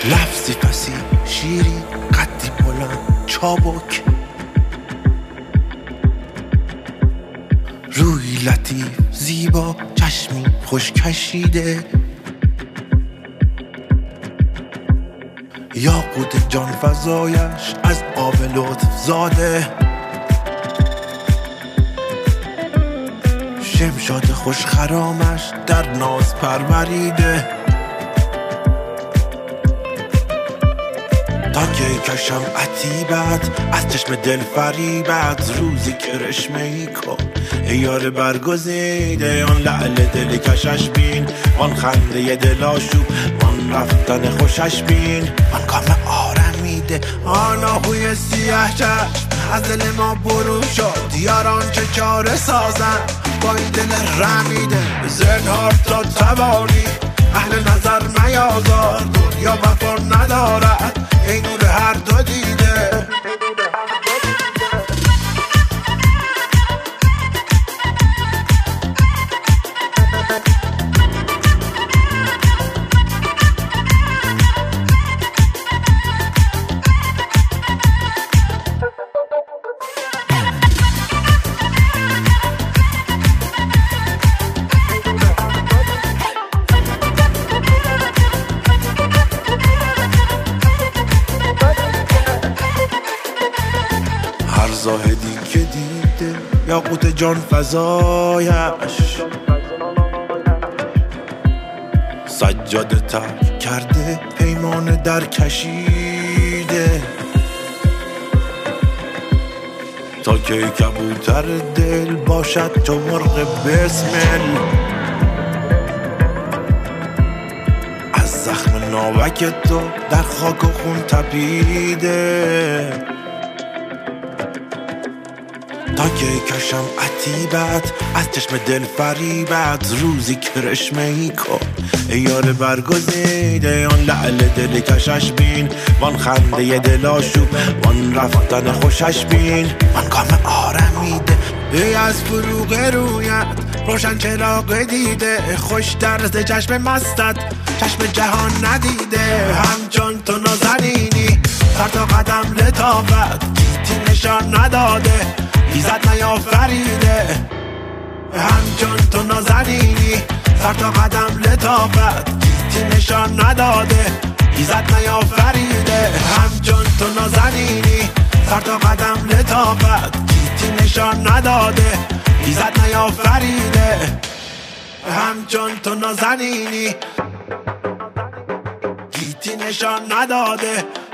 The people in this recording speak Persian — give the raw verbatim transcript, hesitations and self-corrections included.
لفظی فسی شیری قدی بلند چابک، روی لطیف زیبا چشمی خوش کشیده، یاقوت جان فزایش از آب لطف زاده، شمشاد خوش خرامش در ناز پروریده، تا که کشم عتیبت از چشم دل فریبت، روزی کرشمه ای کن ای یار برگزیده، آن لعل دل کشش بین، آن خنده دل آشوب، آن رفتن خوشش بین، آن کام آرمیده، آن آهوی سیاه چشم از دل ما برون شد، یاران چه چاره سازن با این دل رمیده، زنهار تا توانی اهل نظر میازار، دنیا وفا ندارد ای نور هر دو دیده. زاهدی که دیده یاقوت جان فزایش، سجاده ترک کرده پیمان در کشیده، تا که کبوتر دل باشد چو مرغ بسمل، از زخم ناوک تو در خاک و خون تپیده، تا که کشم عتیبت از چشم دل فریبت، روزی کرشمه ای کن ای یار برگزیده، آن لعل دل کشش بین، وان خنده دل آشوب، وان رفتن خوشش بین، وان کام آرمیده، ای از فروغ رویت روشن چراغ دیده، خوش درز چشم مستت چشم جهان ندیده، همچون تو نازنینی سر تا قدم لطافت، گیتی نشان نداده ایزد نیافریده، همچون تو نازنینی سر تا قدم لطافت، گیتی نشان نداده ایزد نیافریده، همچون تو نازنینی سر تا قدم لطافت، گیتی نشان نداده ایزد نیافریده، همچون تو نازنینی گیتی نشان نداده